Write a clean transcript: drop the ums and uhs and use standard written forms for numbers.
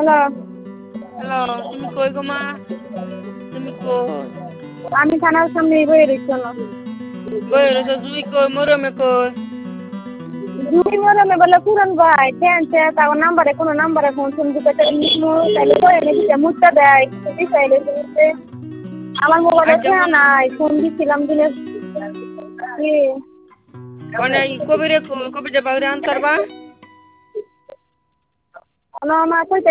Hello, তুমি কই গো মা? তুমি কই? আমি থানার সামনে বয়ে রয়েছি না। কই রইছো? জুই কই? মরমে কই? জুই মরমে বলে পুরন ভাই টেনছে তাও নাম্বারে কোনো নাম্বারে ফোন ফোন দিতে তাইলে কই এনে দিতে মুটটা দেয় কিছু দিতে দিতে আমার মোবাইলে আচ্ছা ফোন মন নাই ফোন দিছিলাম দিনে কি মানে কবিরে কই? কবিরে বাইরে আনতারবা? আমার কই